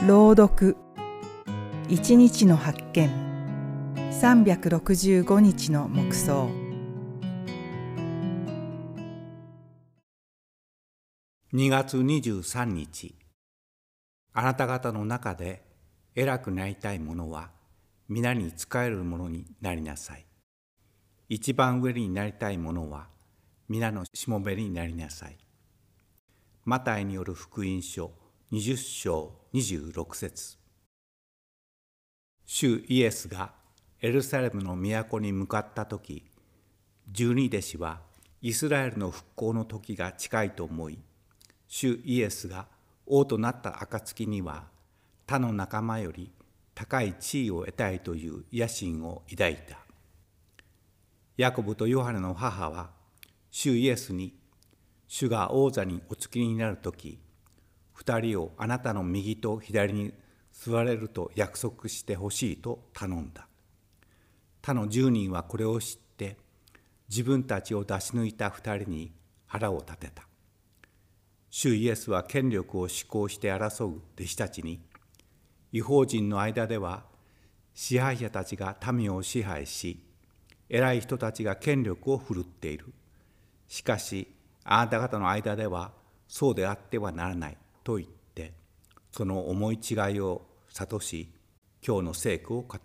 朗読一日の発見365日の黙想。 2月23日、あなた方の中で偉くなりたい者は皆に仕える者になりなさい。一番上になりたい者は皆のしもべになりなさい。マタイによる福音書20章26節。主イエスがエルサレムの都に向かったとき、12弟子はイスラエルの復興の時が近いと思い、主イエスが王となった暁には他の仲間より高い地位を得たいという野心を抱いた。ヤコブとヨハネの母は主イエスに、主が王座におつきになるとき、2人をあなたの右と左に座れると約束してほしいと頼んだ。他の10人はこれを知って、自分たちを出し抜いた2人に腹を立てた。主イエスは権力を施行して争う弟子たちに、異邦人の間では支配者たちが民を支配し、偉い人たちが権力を振るっている。しかし、あなた方の間ではそうであってはならないと言って、その思い違いを諭し、今日の聖句を語った。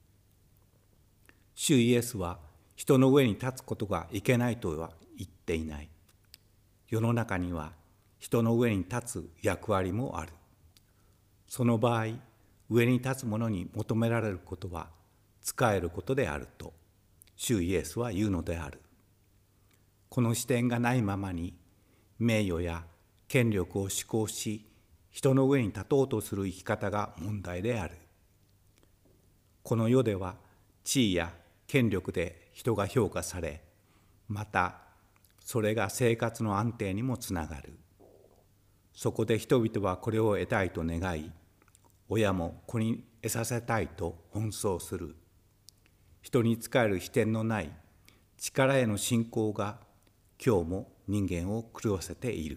主イエスは人の上に立つことがいけないとは言っていない。世の中には人の上に立つ役割もある。その場合、上に立つ者に求められることは仕えることであると、主イエスは言うのである。この視点がないままに、名誉や権力を施行し、人の上に立とうとする生き方が問題である。この世では地位や権力で人が評価され、またそれが生活の安定にもつながる。そこで人々はこれを得たいと願い、親も子に得させたいと奔走する。人に仕える視点のない力への信仰が今日も人間を狂わせている。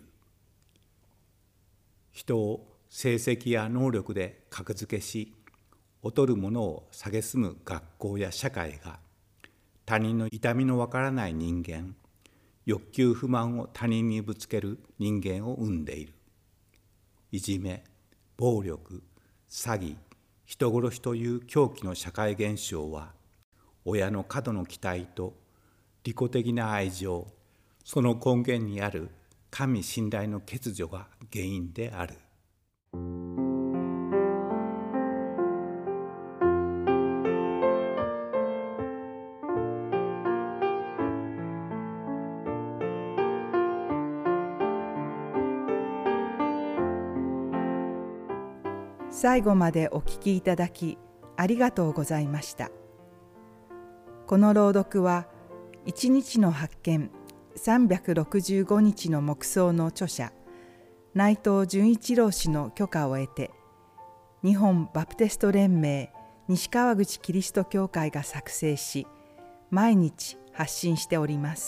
人を成績や能力で格付けし、劣る者を蔑む学校や社会が、他人の痛みのわからない人間、欲求不満を他人にぶつける人間を生んでいる。いじめ、暴力、詐欺、人殺しという狂気の社会現象は、親の過度の期待と利己的な愛情、その根源にある神信頼の欠如が原因である。 最後までお聞きいただきありがとうございました。この朗読は一日の発見365日の黙想の著者内藤純一郎氏の許可を得て、日本バプテスト連盟西川口キリスト教会が作成し、毎日発信しております。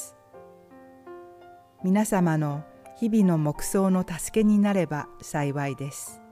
皆様の日々の黙想の助けになれば幸いです。